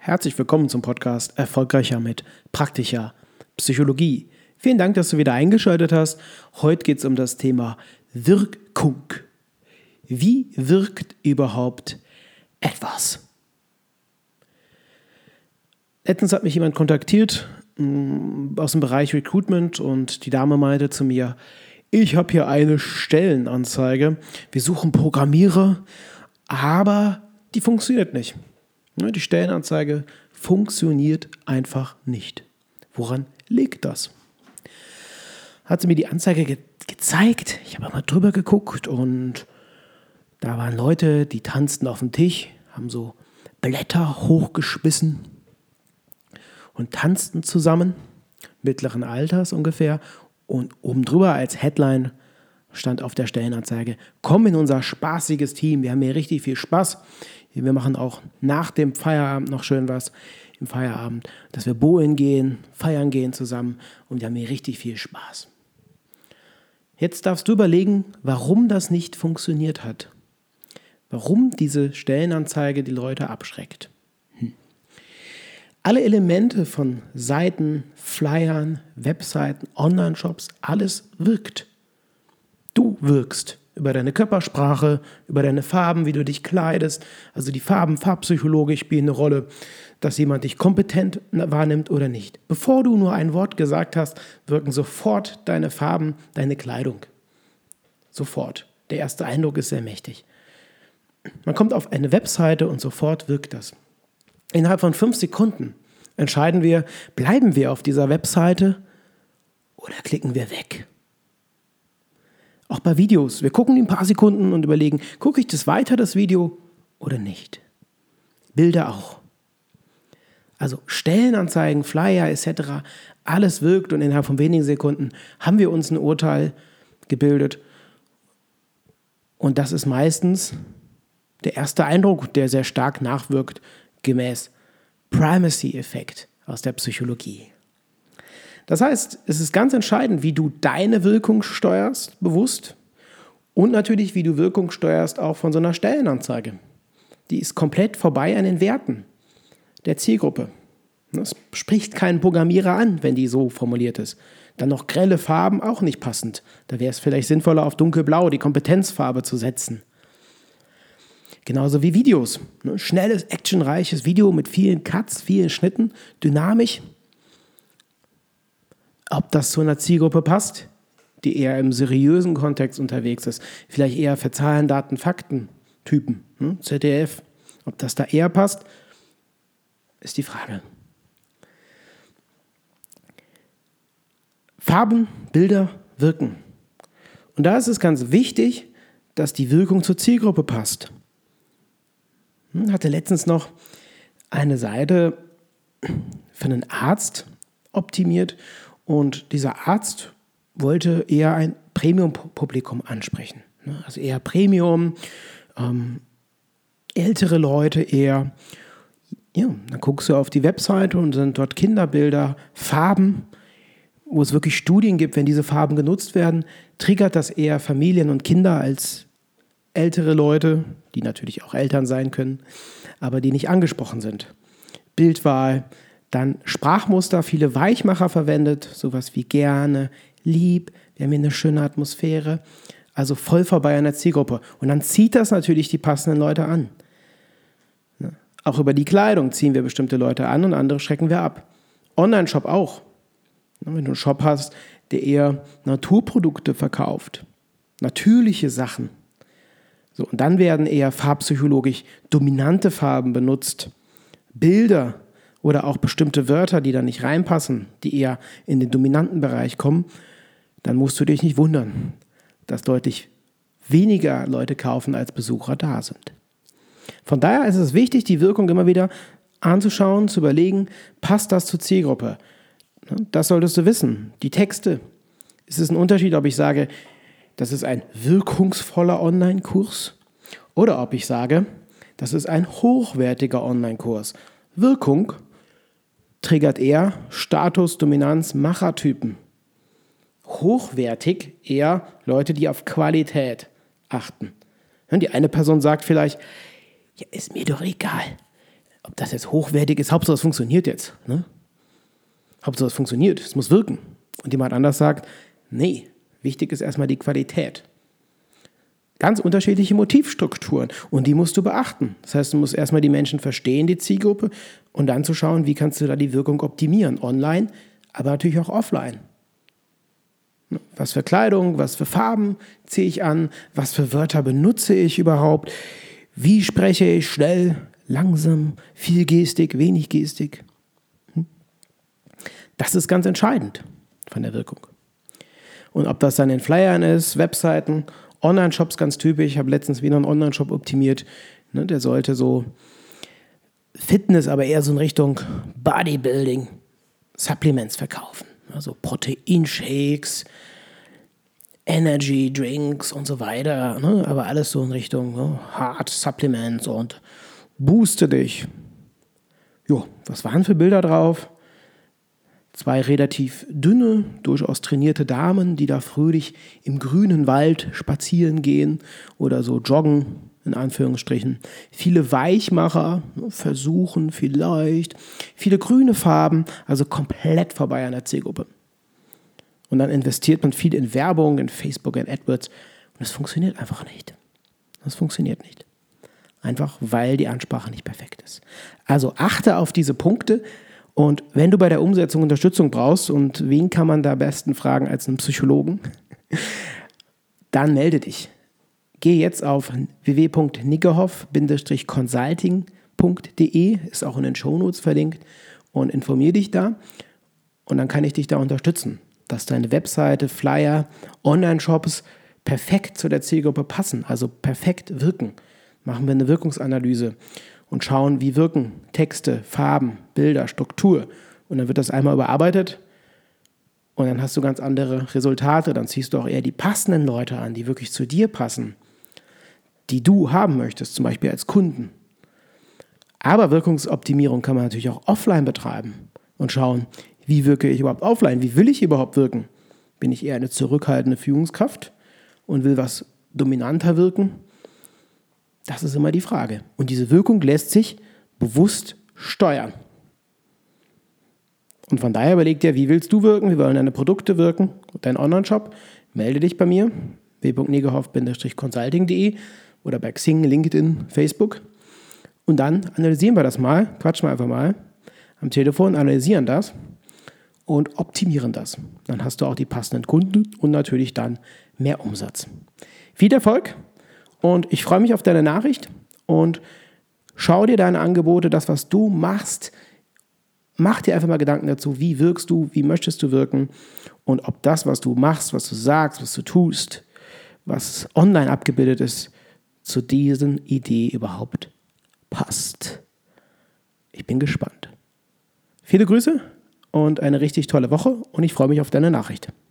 Herzlich willkommen zum Podcast Erfolgreicher mit praktischer Psychologie. Vielen Dank, dass du wieder eingeschaltet hast. Heute geht es um das Thema Wirkung. Wie wirkt überhaupt etwas? Letztens hat mich jemand kontaktiert aus dem Bereich Recruitment und die Dame meinte zu mir, ich habe hier eine Stellenanzeige, wir suchen Programmierer, aber die funktioniert nicht. Die Stellenanzeige funktioniert einfach nicht. Woran liegt das? Hat sie mir die Anzeige gezeigt, ich habe mal drüber geguckt und da waren Leute, die tanzten auf dem Tisch, haben so Blätter hochgeschmissen und tanzten zusammen, mittleren Alters ungefähr, und oben drüber als Headline stand auf der Stellenanzeige, komm in unser spaßiges Team, wir haben hier richtig viel Spaß. Wir machen auch nach dem Feierabend noch schön was im Feierabend, dass wir bowlen gehen, feiern gehen zusammen und wir haben hier richtig viel Spaß. Jetzt darfst du überlegen, warum das nicht funktioniert hat. Warum diese Stellenanzeige die Leute abschreckt. Alle Elemente von Seiten, Flyern, Webseiten, Online-Shops, alles wirkt. Du wirkst über deine Körpersprache, über deine Farben, wie du dich kleidest. Also die Farbpsychologie spielen eine Rolle, dass jemand dich kompetent wahrnimmt oder nicht. Bevor du nur ein Wort gesagt hast, wirken sofort deine Farben, deine Kleidung. Sofort. Der erste Eindruck ist sehr mächtig. Man kommt auf eine Webseite und sofort wirkt das. Innerhalb von 5 Sekunden entscheiden wir, bleiben wir auf dieser Webseite oder klicken wir weg. Auch bei Videos. Wir gucken ein paar Sekunden und überlegen, gucke ich das weiter, das Video, oder nicht. Bilder auch. Also Stellenanzeigen, Flyer etc., alles wirkt und innerhalb von wenigen Sekunden haben wir uns ein Urteil gebildet. Und das ist meistens der erste Eindruck, der sehr stark nachwirkt, gemäß Primacy-Effekt aus der Psychologie. Das heißt, es ist ganz entscheidend, wie du deine Wirkung steuerst, bewusst, und natürlich, wie du Wirkung steuerst auch von so einer Stellenanzeige. Die ist komplett vorbei an den Werten der Zielgruppe. Das spricht keinen Programmierer an, wenn die so formuliert ist. Dann noch grelle Farben, auch nicht passend. Da wäre es vielleicht sinnvoller, auf dunkelblau die Kompetenzfarbe zu setzen. Genauso wie Videos. Schnelles, actionreiches Video mit vielen Cuts, vielen Schnitten, dynamisch. Ob das zu einer Zielgruppe passt, die eher im seriösen Kontext unterwegs ist, vielleicht eher für Zahlen, Daten, Fakten Typen, ZDF, ob das da eher passt, ist die Frage. Farben, Bilder wirken. Und da ist es ganz wichtig, dass die Wirkung zur Zielgruppe passt. Ich hatte letztens noch eine Seite für einen Arzt optimiert und dieser Arzt wollte eher ein Premium-Publikum ansprechen. Also eher Premium, ältere Leute eher. Ja, dann guckst du auf die Webseite und sind dort Kinderbilder, Farben, wo es wirklich Studien gibt, wenn diese Farben genutzt werden, triggert das eher Familien und Kinder als ältere Leute, die natürlich auch Eltern sein können, aber die nicht angesprochen sind. Bildwahl, dann Sprachmuster, viele Weichmacher verwendet, sowas wie gerne, lieb, wir haben hier eine schöne Atmosphäre, also voll vorbei an der Zielgruppe. Und dann zieht das natürlich die passenden Leute an. Auch über die Kleidung ziehen wir bestimmte Leute an und andere schrecken wir ab. Online-Shop auch. Wenn du einen Shop hast, der eher Naturprodukte verkauft, natürliche Sachen, so, und dann werden eher farbpsychologisch dominante Farben benutzt, Bilder oder auch bestimmte Wörter, die da nicht reinpassen, die eher in den dominanten Bereich kommen, dann musst du dich nicht wundern, dass deutlich weniger Leute kaufen, als Besucher da sind. Von daher ist es wichtig, die Wirkung immer wieder anzuschauen, zu überlegen, passt das zur Zielgruppe? Das solltest du wissen. Die Texte, ist es ein Unterschied, ob ich sage, das ist ein wirkungsvoller Online-Kurs oder ob ich sage, das ist ein hochwertiger Online-Kurs. Wirkung triggert eher Status, Dominanz, Machertypen. Hochwertig eher Leute, die auf Qualität achten. Die eine Person sagt vielleicht, ja, ist mir doch egal, ob das jetzt hochwertig ist, Hauptsache es funktioniert jetzt. Ne? Hauptsache es funktioniert, es muss wirken. Und jemand anders sagt, nee, wichtig ist erstmal die Qualität. Ganz unterschiedliche Motivstrukturen und die musst du beachten. Das heißt, du musst erstmal die Menschen verstehen, die Zielgruppe, und dann zu schauen, wie kannst du da die Wirkung optimieren, online, aber natürlich auch offline. Was für Kleidung, was für Farben ziehe ich an, was für Wörter benutze ich überhaupt, wie spreche ich schnell, langsam, viel Gestik, wenig Gestik. Das ist ganz entscheidend von der Wirkung. Und ob das dann in Flyern ist, Webseiten, Online-Shops ganz typisch. Ich habe letztens wieder einen Online-Shop optimiert. Ne, der sollte so Fitness, aber eher so in Richtung Bodybuilding, Supplements verkaufen. Also Proteinshakes, Energy Drinks und so weiter. Ne, aber alles so in Richtung Hard Supplements und booste dich. Jo, was waren für Bilder drauf? 2 relativ dünne, durchaus trainierte Damen, die da fröhlich im grünen Wald spazieren gehen oder so joggen, in Anführungsstrichen. Viele Weichmacher, versuchen vielleicht, viele grüne Farben, also komplett vorbei an der Zielgruppe. Und dann investiert man viel in Werbung, in Facebook, in AdWords und es funktioniert einfach nicht. Das funktioniert nicht. Einfach, weil die Ansprache nicht perfekt ist. Also achte auf diese Punkte. Und wenn du bei der Umsetzung Unterstützung brauchst, und wen kann man da am besten fragen als einen Psychologen, dann melde dich. Geh jetzt auf www.niggehoff-consulting.de, ist auch in den Shownotes verlinkt, und informier dich da. Und dann kann ich dich da unterstützen, dass deine Webseite, Flyer, Online-Shops perfekt zu der Zielgruppe passen, also perfekt wirken. Machen wir eine Wirkungsanalyse und schauen, wie wirken Texte, Farben, Bilder, Struktur. Und dann wird das einmal überarbeitet und dann hast du ganz andere Resultate. Dann ziehst du auch eher die passenden Leute an, die wirklich zu dir passen, die du haben möchtest, zum Beispiel als Kunden. Aber Wirkungsoptimierung kann man natürlich auch offline betreiben und schauen, wie wirke ich überhaupt offline? Wie will ich überhaupt wirken? Bin ich eher eine zurückhaltende Führungskraft und will was dominanter wirken? Das ist immer die Frage. Und diese Wirkung lässt sich bewusst steuern. Und von daher überleg dir, wie willst du wirken? Wie wollen deine Produkte wirken? Dein Online-Shop? Melde dich bei mir, www.niggehoff-consulting.de oder bei Xing, LinkedIn, Facebook. Und dann analysieren wir das mal, quatschen wir einfach mal am Telefon, analysieren das und optimieren das. Dann hast du auch die passenden Kunden und natürlich dann mehr Umsatz. Viel Erfolg! Und ich freue mich auf deine Nachricht und schau dir deine Angebote, das, was du machst. Mach dir einfach mal Gedanken dazu, wie wirkst du, wie möchtest du wirken und ob das, was du machst, was du sagst, was du tust, was online abgebildet ist, zu diesen Idee überhaupt passt. Ich bin gespannt. Viele Grüße und eine richtig tolle Woche und ich freue mich auf deine Nachricht.